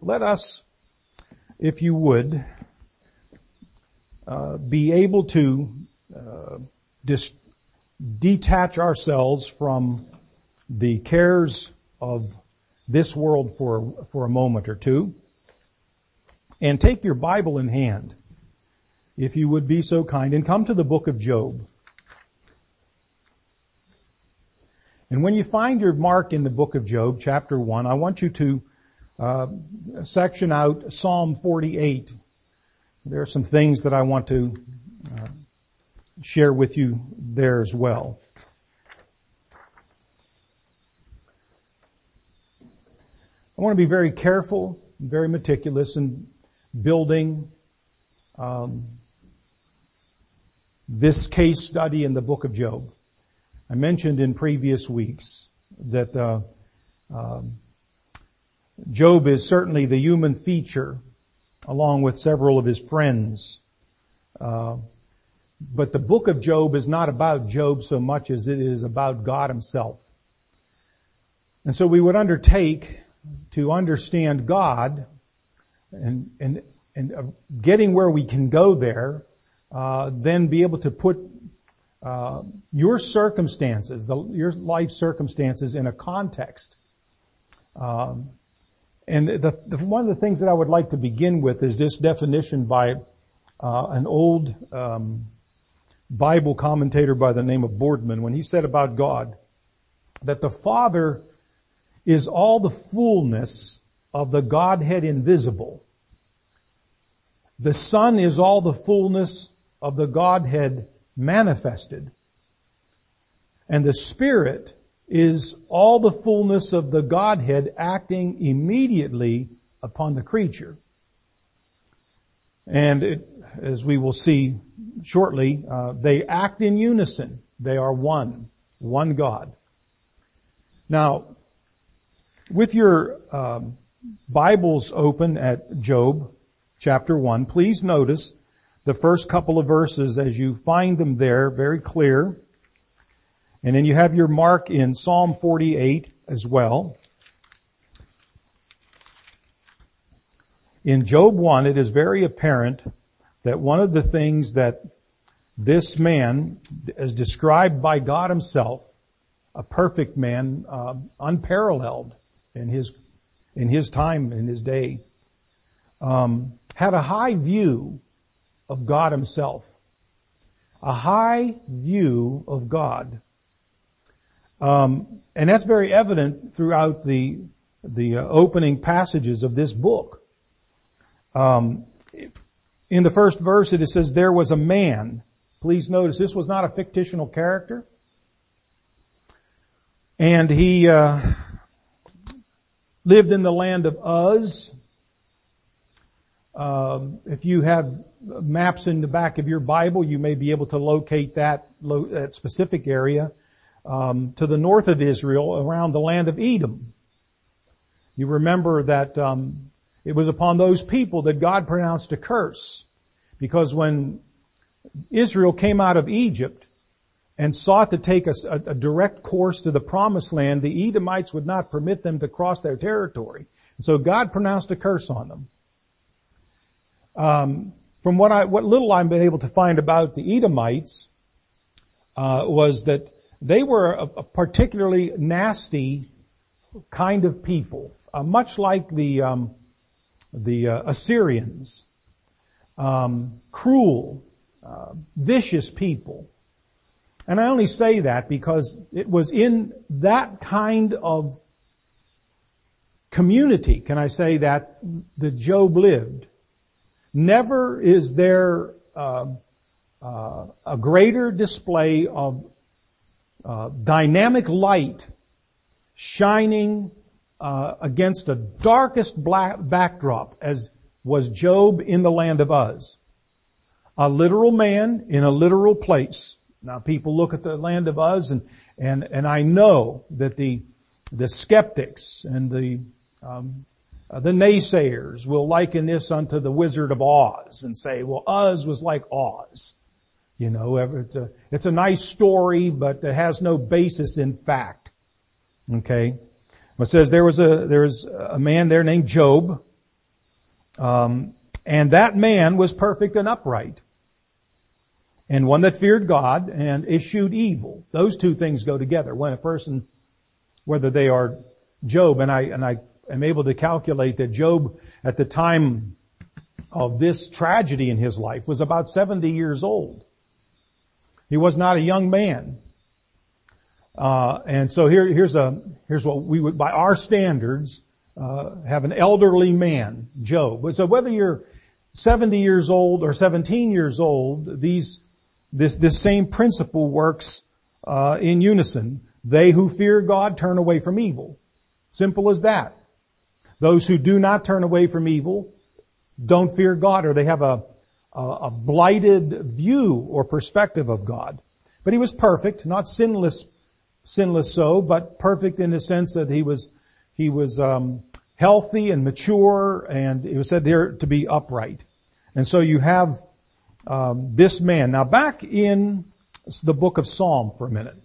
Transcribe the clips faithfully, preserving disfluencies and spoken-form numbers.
let us, if you would, uh, be able to uh, dis- detach ourselves from the cares of this world for, for a moment or two, and take your Bible in hand, if you would be so kind, and come to the book of Job. And when you find your mark in the book of Job, chapter one, I want you to uh, section out Psalm forty-eight. There are some things that I want to uh, share with you there as well. I want to be very careful, very meticulous in building um, this case study in the book of Job. I mentioned in previous weeks that uh, um, Job is certainly the human feature, along with several of his friends. Uh, but the book of Job is not about Job so much as it is about God himself. And so we would undertake to understand God and and and uh, getting where we can go there, uh, then be able to put uh, your circumstances, the, your life circumstances, in a context. Um, and the, the one of the things that I would like to begin with is this definition by uh, an old um, Bible commentator by the name of Boardman, when he said about God that the Father is all the fullness of the Godhead invisible. The Son is all the fullness of the Godhead manifested. And the Spirit is all the fullness of the Godhead acting immediately upon the creature. And it, as we will see shortly, uh, they act in unison. They are one, one God. Now, with your um, Bibles open at Job chapter one, please notice the first couple of verses as you find them there, very clear. And then you have your mark in Psalm forty-eight as well. In Job one, it is very apparent that one of the things that this man, as described by God himself, a perfect man, uh, unparalleled in his in his time, in his day, um, had a high view of God himself. A high view of God. Um, and that's very evident throughout the the uh, opening passages of this book. Um, in the first verse, it says, there was a man. Please notice, this was not a fictional character. And he uh, lived in the land of Uz. Um, if you have maps in the back of your Bible, you may be able to locate that, lo- that specific area um, to the north of Israel, around the land of Edom. You remember that um, it was upon those people that God pronounced a curse, because when Israel came out of Egypt and sought to take a, a direct course to the promised land, the Edomites would not permit them to cross their territory. And so God pronounced a curse on them. Um, from what I, what little I've been able to find about the Edomites, uh, was that they were a, a particularly nasty kind of people, uh, much like the um, the uh, Assyrians, um, cruel, uh, vicious people. And I only say that because it was in that kind of community, can I say that, that Job lived. Never is there uh, uh, a greater display of uh, dynamic light shining uh, against the darkest black backdrop as was Job in the land of Uz. A literal man in a literal place. Now people look at the land of Uz and and and I know that the the skeptics and the um, Uh, the naysayers will liken this unto the Wizard of Oz and say, well, Uz was like Oz. You know, it's a, it's a nice story, but it has no basis in fact. Okay. It says there was a, there was a man there named Job, Um, and that man was perfect and upright, and one that feared God and eschewed evil. Those two things go together. When a person, whether they are Job, and I and I am able to calculate that Job at the time of this tragedy in his life was about seventy years old. He was not a young man. Uh, and so here, here's a, here's what we would, by our standards, uh, have an elderly man, Job. So whether you're seventy years old or seventeen years old, these, this, this same principle works, uh, in unison. They who fear God turn away from evil. Simple as that. Those who do not turn away from evil don't fear God, or they have a, a, a blighted view or perspective of God. But he was perfect, not sinless, sinless so, but perfect in the sense that he was, he was, um, healthy and mature, and it was said there to be upright. And so you have, um, this man. Now back in the book of Psalm for a minute.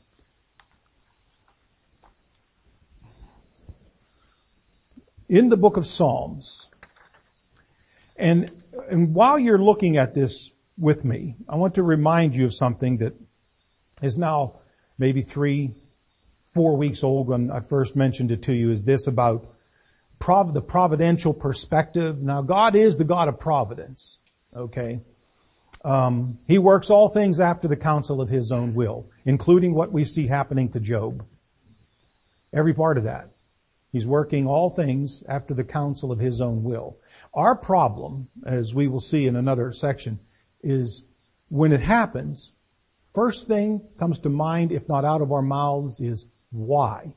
In the book of Psalms, and, and while you're looking at this with me, I want to remind you of something that is now maybe three, four weeks old when I first mentioned it to you, is this about prov- the providential perspective. Now, God is the God of providence, okay? Um, he works all things after the counsel of His own will, including what we see happening to Job. Every part of that. He's working all things after the counsel of His own will. Our problem, as we will see in another section, is when it happens, first thing comes to mind, if not out of our mouths, is why?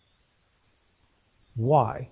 Why?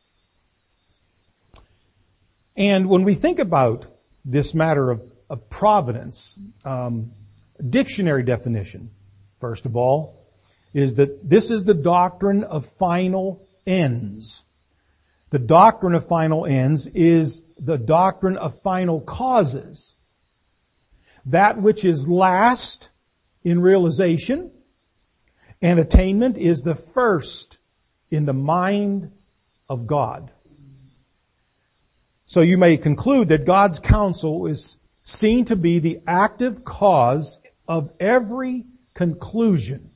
And when we think about this matter of, of providence, um, dictionary definition, first of all, is that this is the doctrine of final ends. The doctrine of final ends is the doctrine of final causes. That which is last in realization and attainment is the first in the mind of God. So you may conclude that God's counsel is seen to be the active cause of every conclusion.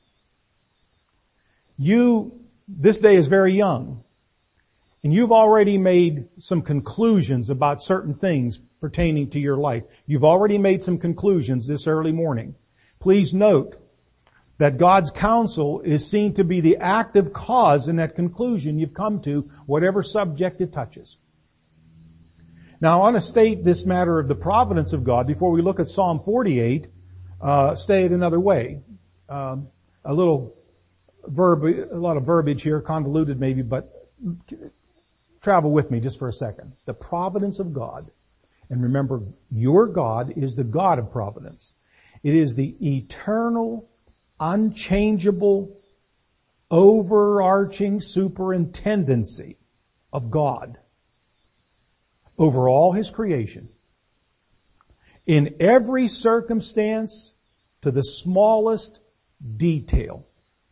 You, this day is very young, and you've already made some conclusions about certain things pertaining to your life. You've already made some conclusions this early morning. Please note that God's counsel is seen to be the active cause in that conclusion you've come to, whatever subject it touches. Now, I want to state this matter of the providence of God before we look at Psalm forty-eight, uh, state it another way. Um, a little verb, a lot of verbiage here, convoluted maybe, but travel with me just for a second. The providence of God. And remember, your God is the God of providence. It is the eternal, unchangeable, overarching superintendency of God over all His creation. In every circumstance, to the smallest detail.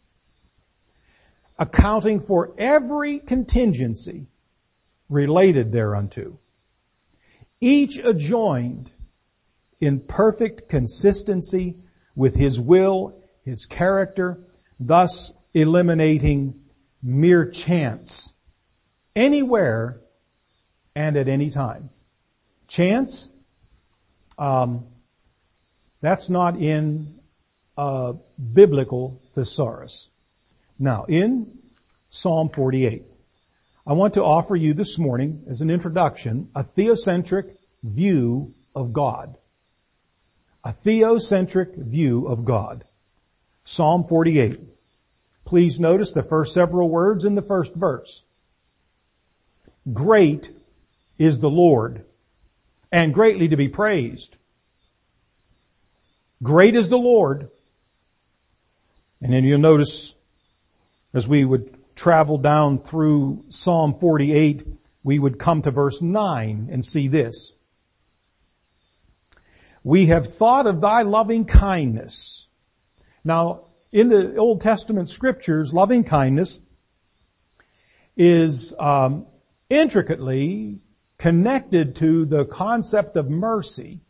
Accounting for every contingency related thereunto. Each adjoined in perfect consistency with His will, His character, thus eliminating mere chance anywhere and at any time. Chance, um, that's not in a biblical thesaurus. Now, in Psalm forty-eight, I want to offer you this morning, as an introduction, a theocentric view of God. A theocentric view of God. Psalm forty-eight. Please notice the first several words in the first verse. Great is the Lord, and greatly to be praised. Great is the Lord. And then you'll notice, as we would travel down through Psalm forty-eight, we would come to verse nine and see this. We have thought of thy loving kindness. Now, in the Old Testament scriptures, loving kindness is um, intricately connected to the concept of mercy.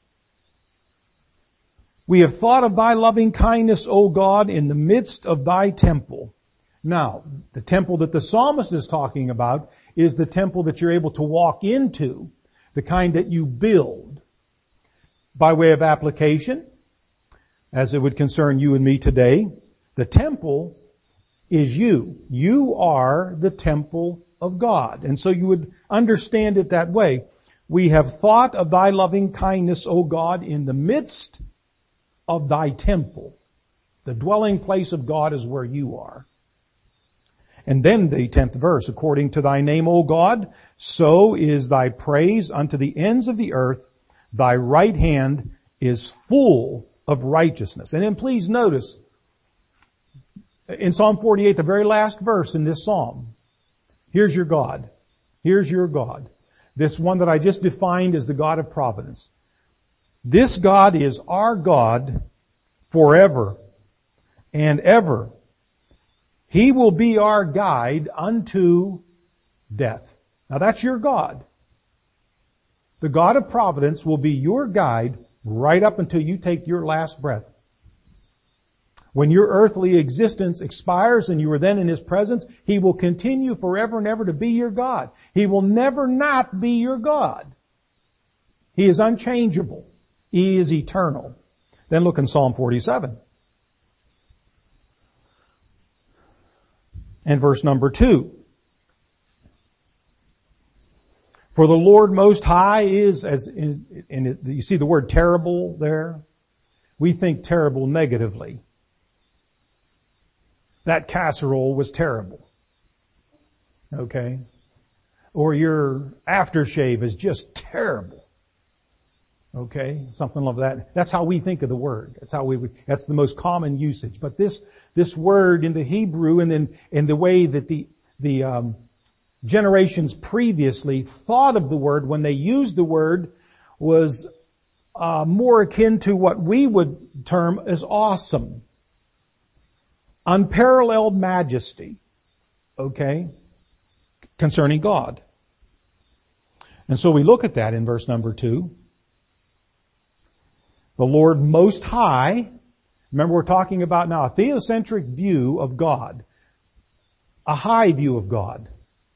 We have thought of thy loving kindness, O God, in the midst of thy temple. Now, the temple that the psalmist is talking about is the temple that you're able to walk into, the kind that you build. By way of application, as it would concern you and me today, the temple is you. You are the temple of God. And so you would understand it that way. We have thought of thy loving kindness, O God, in the midst of thy temple. The dwelling place of God is where you are. And then the tenth verse, according to thy name, O God, so is thy praise unto the ends of the earth. Thy right hand is full of righteousness. And then please notice, in Psalm forty-eight, the very last verse in this psalm, here's your God. Here's your God. This one that I just defined as the God of providence. This God is our God forever and ever. He will be our guide unto death. Now that's your God. The God of providence will be your guide right up until you take your last breath. When your earthly existence expires and you are then in His presence, He will continue forever and ever to be your God. He will never not be your God. He is unchangeable. He is eternal. Then look in Psalm forty-seven. And verse number two. For the Lord Most High is, as in, in it, you see the word terrible there? We think terrible negatively. That casserole was terrible. Okay? Or your aftershave is just terrible. Okay? Something like that. That's how we think of the word. That's how we, that's the most common usage. But this, this word in the Hebrew and then in the way that the, the, um, generations previously thought of the word when they used the word was uh, more akin to what we would term as awesome. Unparalleled majesty. Okay? Concerning God. And so we look at that in verse number two. The Lord Most High. Remember, we're talking about now a theocentric view of God. A high view of God.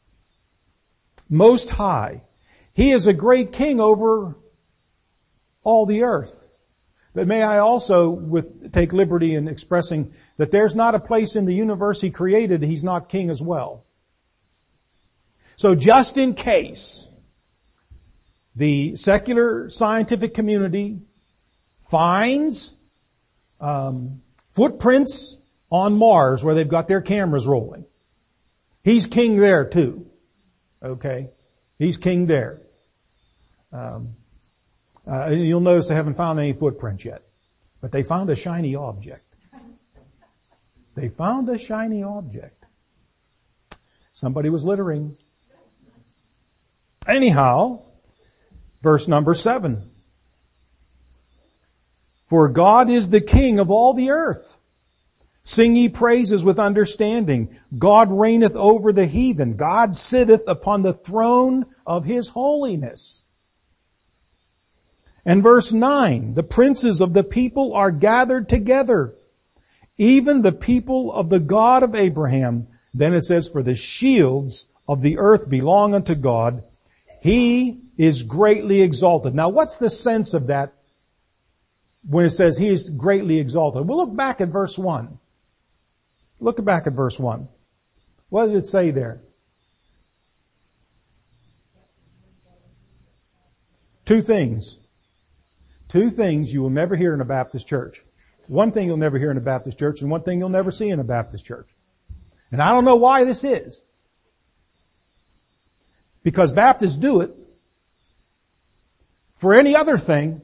Most High. He is a great king over all the earth. But may I also with, take liberty in expressing that there's not a place in the universe He created He's not king as well. So just in case the secular scientific community finds um, footprints on Mars where they've got their cameras rolling, He's king there too. Okay? He's king there. Um, uh, you'll notice they haven't found any footprints yet. But they found a shiny object. They found a shiny object. Somebody was littering. Anyhow, verse number seven. For God is the King of all the earth. Sing ye praises with understanding. God reigneth over the heathen. God sitteth upon the throne of His holiness. And verse nine, the princes of the people are gathered together, even the people of the God of Abraham. Then it says, for the shields of the earth belong unto God. He is greatly exalted. Now what's the sense of that when it says He is greatly exalted? We'll look back at verse one. Look back at verse one. What does it say there? Two things. Two things you will never hear in a Baptist church. One thing you'll never hear in a Baptist church and one thing you'll never see in a Baptist church. And I don't know why this is. Because Baptists do it for any other thing.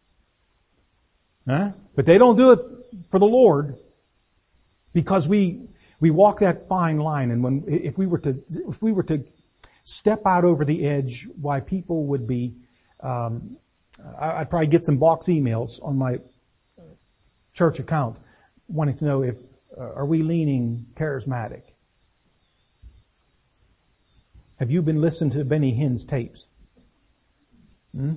Huh? But they don't do it for the Lord. Because we, we walk that fine line, and when, if we were to, if we were to step out over the edge, why people would be, um, I'd probably get some box emails on my church account wanting to know if, uh, are we leaning charismatic? Have you been listening to Benny Hinn's tapes? Hmm?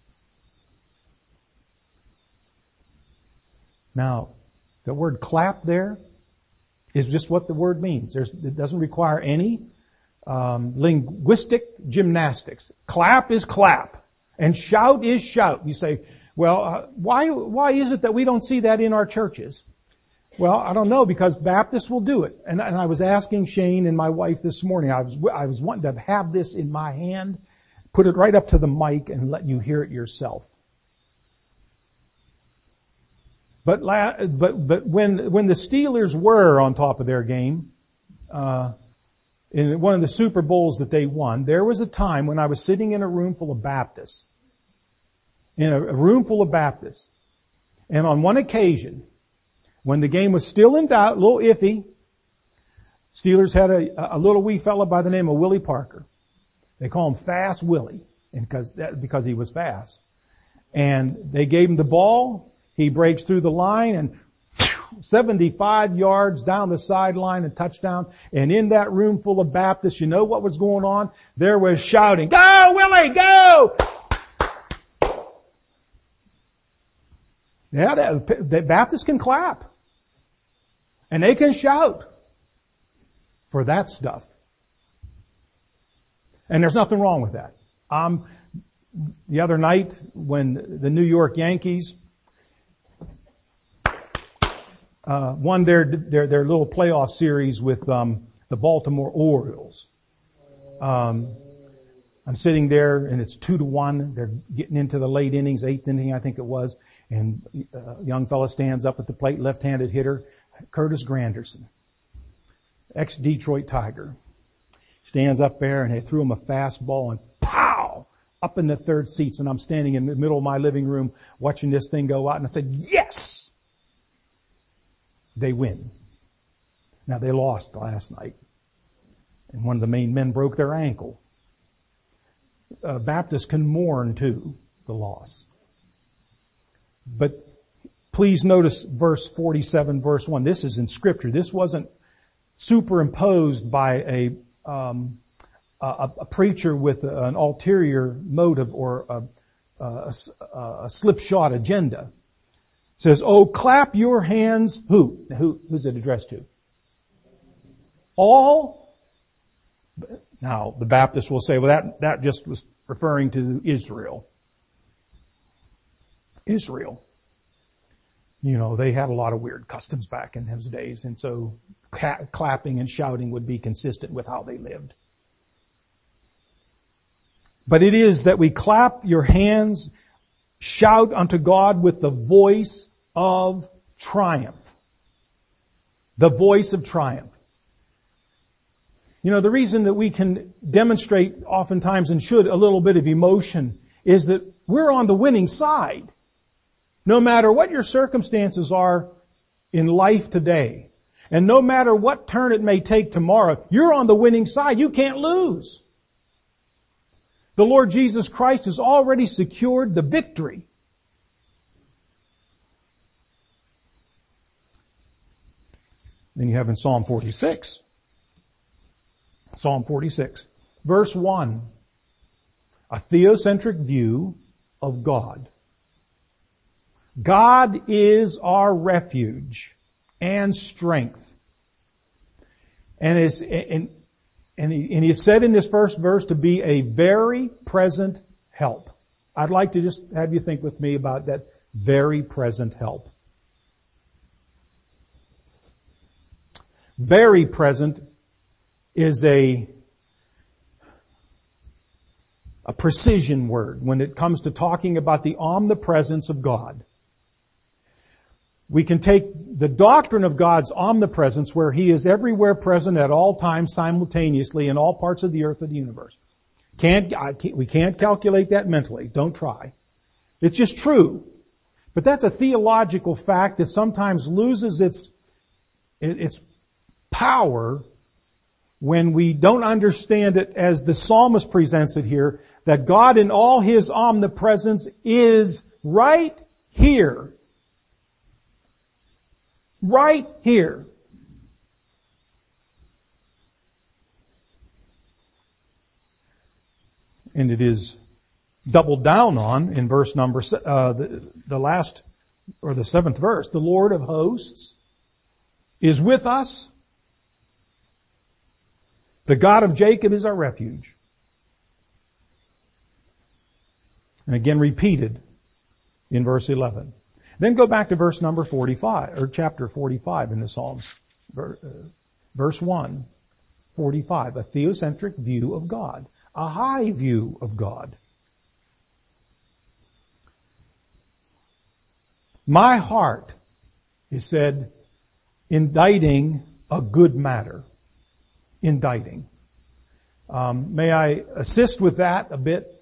Now, the word clap there is just what the word means. There's, it doesn't require any um, linguistic gymnastics. Clap is clap, and shout is shout. You say, well, uh, why why is it that we don't see that in our churches? Well, I don't know, because Baptists will do it. And, and I was asking Shane and my wife this morning, I was I was wanting to have this in my hand, put it right up to the mic and let you hear it yourself. But la- but but when when the Steelers were on top of their game, uh, in one of the Super Bowls that they won, there was a time when I was sitting in a room full of Baptists, in a, a room full of Baptists, and on one occasion, when the game was still in doubt, a little iffy, Steelers had a, a little wee fella by the name of Willie Parker. They call him Fast Willie, and because that, because he was fast, and they gave him the ball. He breaks through the line and whew, seventy-five yards down the sideline and touchdown. And in that room full of Baptists, you know what was going on? There was shouting, "Go, Willie, go!" Yeah, the, the Baptists can clap. And they can shout for that stuff. And there's nothing wrong with that. Um, the other night when the New York Yankees Uh, won their, their, their little playoff series with, um, the Baltimore Orioles. Um, I'm sitting there and it's two to one. They're getting into the late innings, eighth inning, I think it was. And a young fella stands up at the plate, left-handed hitter, Curtis Granderson, ex-Detroit Tiger. Stands up there and they threw him a fastball and pow! Up in the third seats. And I'm standing in the middle of my living room watching this thing go out and I said, yes! They win. Now they lost last night. And one of the main men broke their ankle. Uh, Baptists can mourn too, the loss. But please notice verse forty-seven, verse one. This is in Scripture. This wasn't superimposed by a, um, a, a preacher with an ulterior motive or a, a, a slipshod agenda. It says, "Oh, clap your hands." Who? Who? Who's it addressed to? All. Now, the Baptists will say, well, that, that just was referring to Israel. Israel. You know, they had a lot of weird customs back in those days, and so ca- clapping and shouting would be consistent with how they lived. But it is that we clap your hands, shout unto God with the voice of triumph. The voice of triumph. You know, the reason that we can demonstrate oftentimes and should a little bit of emotion is that we're on the winning side. No matter what your circumstances are in life today, and no matter what turn it may take tomorrow, you're on the winning side. You can't lose. The Lord Jesus Christ has already secured the victory. Then you have in Psalm forty-six. Psalm forty-six. Verse one. A theocentric view of God. God is our refuge and strength. And is, and, and he, and he is said in this first verse to be a very present help. I'd like to just have you think with me about that very present help. Very present is a, a precision word when it comes to talking about the omnipresence of God. We can take the doctrine of God's omnipresence, where He is everywhere present at all times simultaneously in all parts of the earth of the universe. Can't, I can't, we can't calculate that mentally. Don't try. It's just true. But that's a theological fact that sometimes loses its, its power when we don't understand it as the psalmist presents it here, that God in all His omnipresence is right here. Right here. And it is doubled down on in verse number, uh, the, the last, or the seventh verse. The Lord of hosts is with us. The God of Jacob is our refuge. And again repeated in verse eleven. Then go back to verse number forty-five, or chapter forty-five in the Psalms. Verse one, forty-five. A theocentric view of God. A high view of God. My heart is said, indicting a good matter. Indicting. Um, may I assist with that a bit?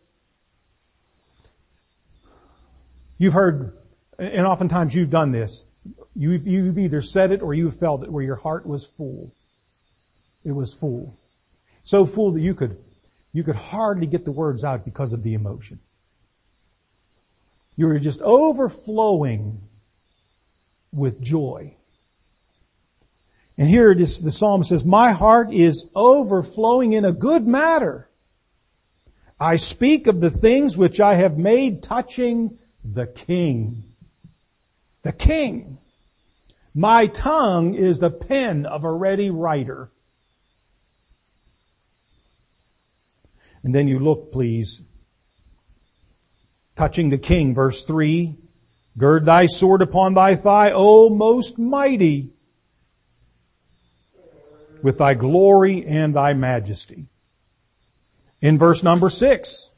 You've heard, and oftentimes you've done this, you've, you've either said it or you've felt it, where your heart was full. It was full. So full that you could, you could hardly get the words out because of the emotion. You were just overflowing with joy. And here it is, the psalm says, my heart is overflowing in a good matter. I speak of the things which I have made touching the King. The King. My tongue is the pen of a ready writer. And then you look, please, touching the King, verse three, gird thy sword upon thy thigh, O most mighty, with thy glory and thy majesty. In verse number six,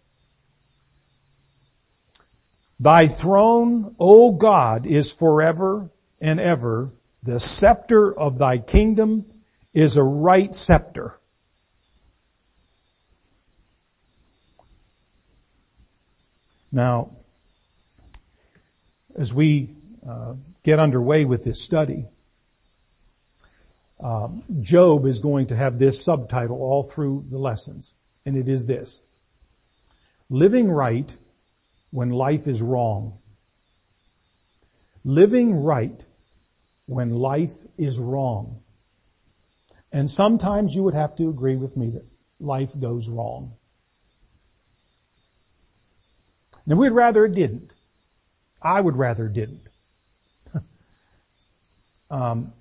thy throne, O God, is forever and ever. The scepter of thy kingdom is a right scepter. Now, as we uh, get underway with this study, uh, Job is going to have this subtitle all through the lessons, and it is this: living right when life is wrong. Living right when life is wrong. And sometimes you would have to agree with me that life goes wrong. Now we'd rather it didn't. I would rather it didn't. um,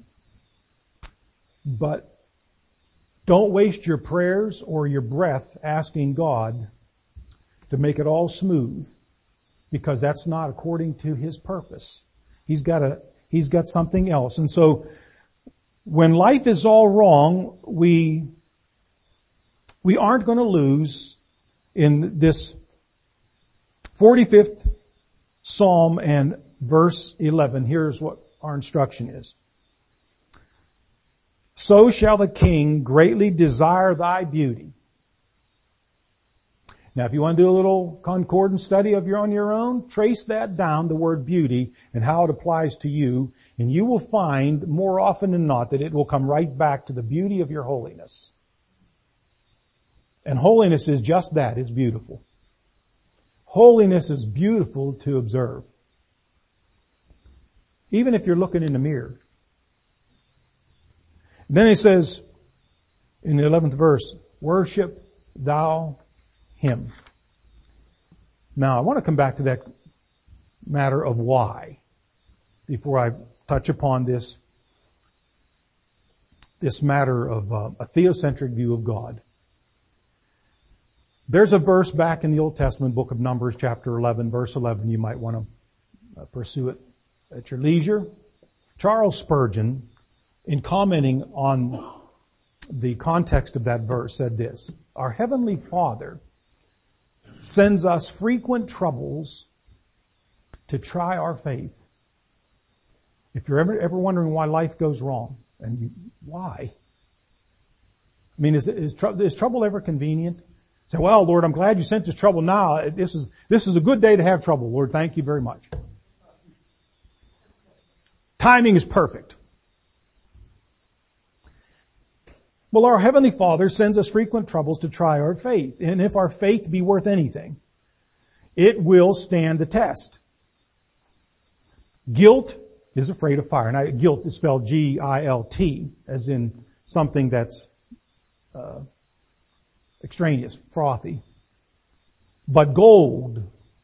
but don't waste your prayers or your breath asking God to make it all smooth, because that's not according to His purpose. He's got a, He's got something else. And so when life is all wrong, we, we aren't going to lose in this forty-fifth Psalm and verse eleven. Here's what our instruction is. So shall the King greatly desire thy beauty. Now, if you want to do a little concordance study of your on your own, trace that down, the word beauty, and how it applies to you, and you will find more often than not that it will come right back to the beauty of your holiness. And holiness is just that, it's beautiful. Holiness is beautiful to observe. Even if you're looking in the mirror. Then he says, in the eleventh verse, worship thou Him. Now, I want to come back to that matter of why before I touch upon this, this matter of uh, a theocentric view of God. There's a verse back in the Old Testament, book of Numbers, chapter eleven, verse eleven. You might want to uh, pursue it at your leisure. Charles Spurgeon, in commenting on the context of that verse, said this: our Heavenly Father sends us frequent troubles to try our faith. If you're ever, ever wondering why life goes wrong, and you, why? I mean, is, is, is trouble ever convenient? Say, well, Lord, I'm glad you sent this trouble now. This is, this is a good day to have trouble. Lord, thank you very much. Timing is perfect. Well, our Heavenly Father sends us frequent troubles to try our faith. And if our faith be worth anything, it will stand the test. Guilt is afraid of fire. Now, guilt is spelled G I L T, as in something that's uh, extraneous, frothy. But gold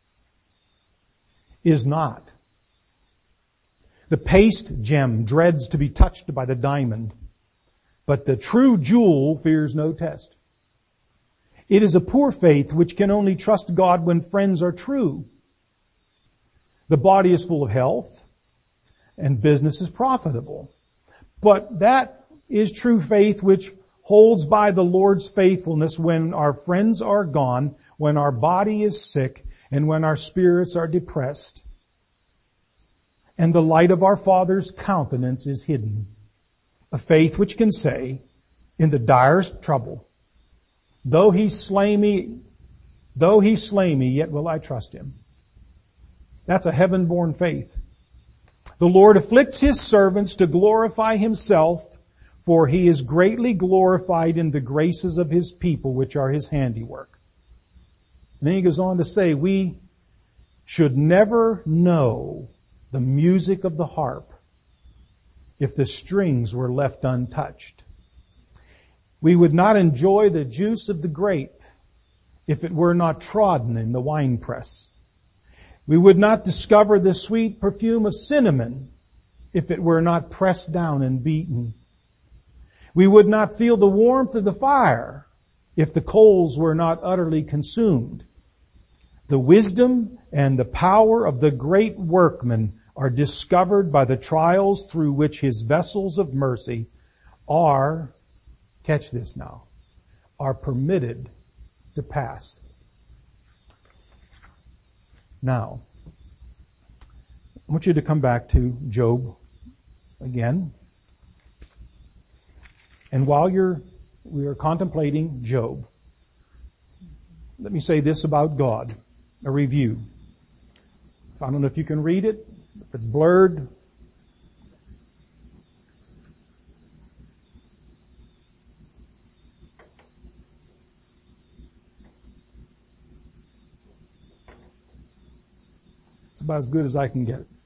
is not. The paste gem dreads to be touched by the diamond, but the true jewel fears no test. It is a poor faith which can only trust God when friends are true. The body is full of health, and business is profitable. But that is true faith which holds by the Lord's faithfulness when our friends are gone, when our body is sick, and when our spirits are depressed, and the light of our Father's countenance is hidden. A faith which can say, in the direst trouble, though he slay me, though he slay me, yet will I trust him. That's a heaven-born faith. The Lord afflicts his servants to glorify himself, for he is greatly glorified in the graces of his people, which are his handiwork. And then he goes on to say, we should never know the music of the harp if the strings were left untouched. We would not enjoy the juice of the grape if it were not trodden in the winepress. We would not discover the sweet perfume of cinnamon if it were not pressed down and beaten. We would not feel the warmth of the fire if the coals were not utterly consumed. The wisdom and the power of the great workman are discovered by the trials through which his vessels of mercy are, catch this now, are permitted to pass. Now, I want you to come back to Job again. And while you're, we are contemplating Job, let me say this about God, a review. I don't know if you can read it, if it's blurred. It's about as good as I can get it.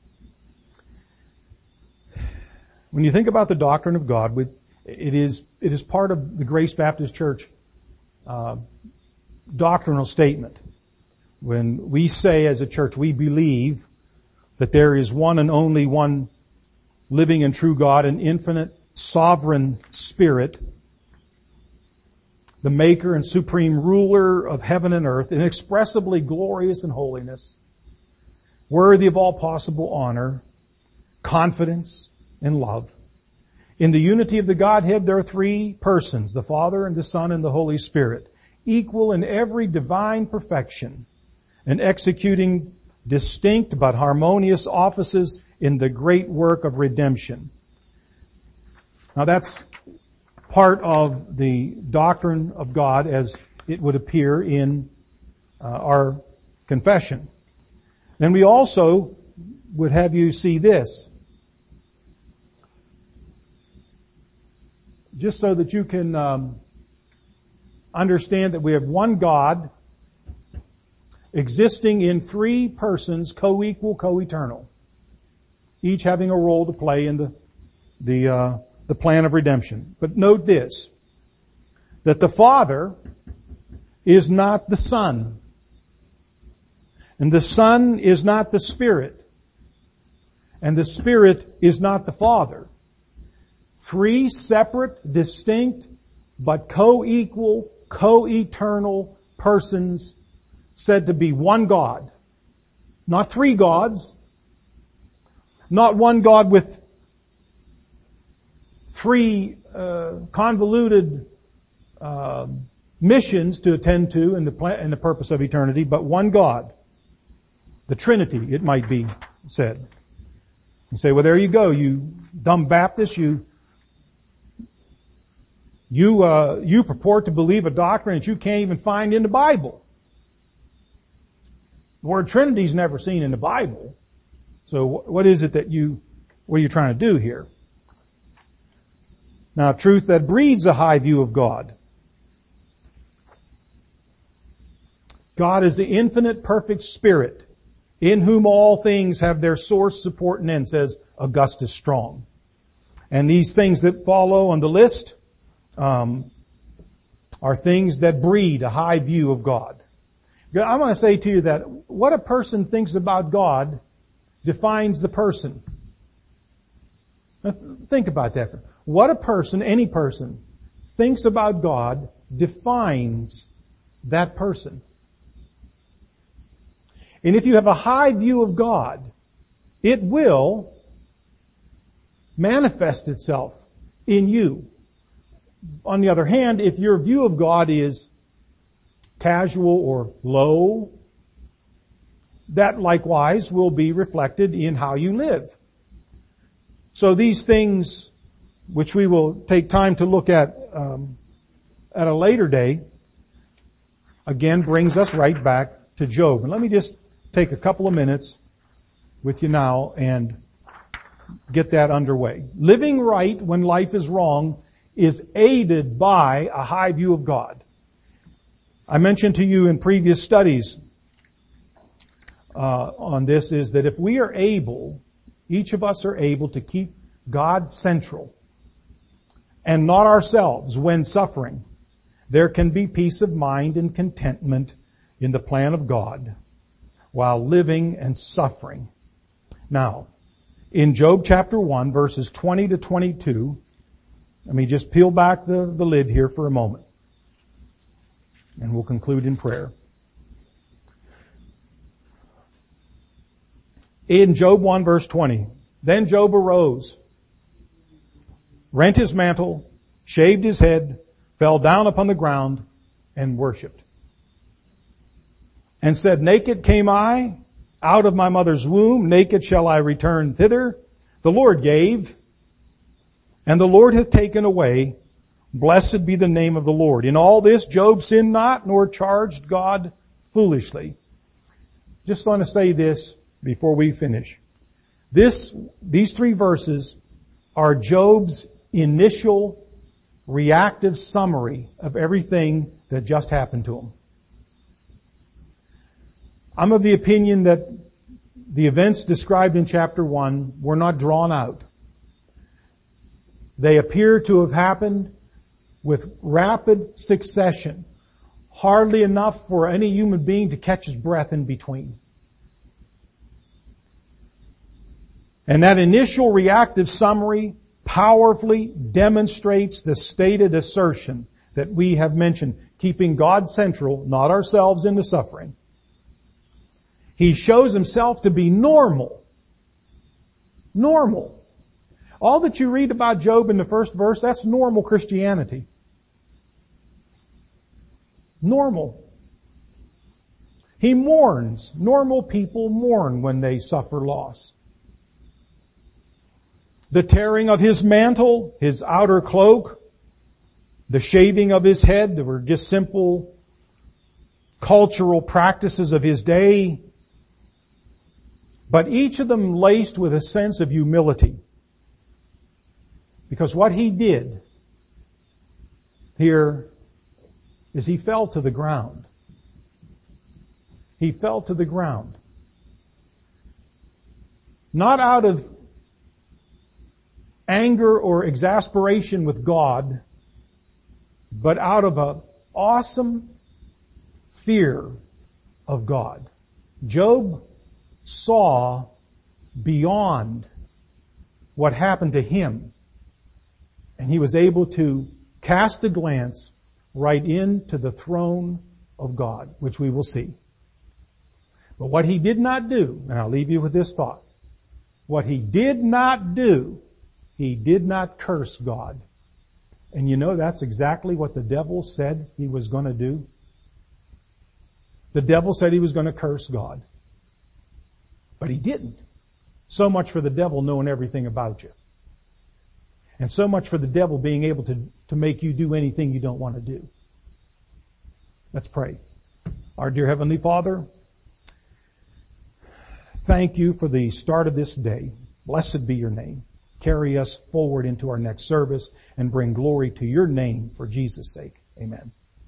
When you think about the doctrine of God, it is it is part of the Grace Baptist Church uh, doctrinal statement. When we say as a church we believe that there is one and only one living and true God, an infinite sovereign Spirit, the maker and supreme ruler of heaven and earth, inexpressibly glorious in holiness, worthy of all possible honor, confidence, and love. In the unity of the Godhead, there are three persons, the Father and the Son and the Holy Spirit, equal in every divine perfection and executing distinct but harmonious offices in the great work of redemption. Now that's part of the doctrine of God as it would appear in uh, our confession. Then we also would have you see this, just so that you can um, understand that we have one God existing in three persons, co-equal, co-eternal, each having a role to play in the the uh, the plan of redemption. But note this, that the Father is not the Son, and the Son is not the Spirit, and the Spirit is not the Father. Three separate, distinct, but co-equal, co-eternal persons said to be one God. Not three gods. Not one God with three uh, convoluted uh, missions to attend to in the plan, in the purpose of eternity, but one God. The Trinity, it might be said. You say, well, there you go, you dumb Baptist, you you uh, you purport to believe a doctrine that you can't even find in the Bible. The word Trinity is never seen in the Bible. So what is it that you, what are you trying to do here? Now, truth that breeds a high view of God. God is the infinite perfect Spirit, in whom all things have their source, support, and end, says Augustus Strong. And these things that follow on the list um, are things that breed a high view of God. I want to say to you that what a person thinks about God defines the person. Now, think about that. What a person, any person, thinks about God defines that person. And if you have a high view of God, it will manifest itself in you. On the other hand, if your view of God is casual or low, that likewise will be reflected in how you live. So these things, which we will take time to look at um, at a later day, again brings us right back to Job. And let me just take a couple of minutes with you now and get that underway. Living right when life is wrong is aided by a high view of God. I mentioned to you in previous studies uh, on this is that if we are able, each of us are able to keep God central and not ourselves when suffering, there can be peace of mind and contentment in the plan of God while living and suffering. Now, in Job chapter one, verses twenty to twenty-two, let me just peel back the, the lid here for a moment. And we'll conclude in prayer. In Job one verse twenty, then Job arose, rent his mantle, shaved his head, fell down upon the ground, and worshipped. And said, naked came I out of my mother's womb, naked shall I return thither. The Lord gave, and the Lord hath taken away. Blessed be the name of the Lord. In all this Job sinned not, nor charged God foolishly. Just want to say this before we finish. This, these three verses are Job's initial reactive summary of everything that just happened to him. I'm of the opinion that the events described in chapter one were not drawn out. They appear to have happened with rapid succession, hardly enough for any human being to catch his breath in between. And that initial reactive summary powerfully demonstrates the stated assertion that we have mentioned, keeping God central, not ourselves into suffering. He shows himself to be normal. Normal. All that you read about Job in the first verse, that's normal Christianity. Normal. He mourns. Normal people mourn when they suffer loss. The tearing of his mantle, his outer cloak, the shaving of his head, they were just simple cultural practices of his day. But each of them laced with a sense of humility. Because what he did here is he fell to the ground. He fell to the ground. Not out of anger or exasperation with God, but out of an awesome fear of God. Job saw beyond what happened to him, and he was able to cast a glance right into the throne of God, which we will see. But what he did not do, and I'll leave you with this thought, what he did not do, he did not curse God. And you know that's exactly what the devil said he was going to do. The devil said he was going to curse God. But he didn't. So much for the devil knowing everything about you. And so much for the devil being able to, to make you do anything you don't want to do. Let's pray. Our dear Heavenly Father, thank you for the start of this day. Blessed be your name. Carry us forward into our next service and bring glory to your name for Jesus' sake. Amen.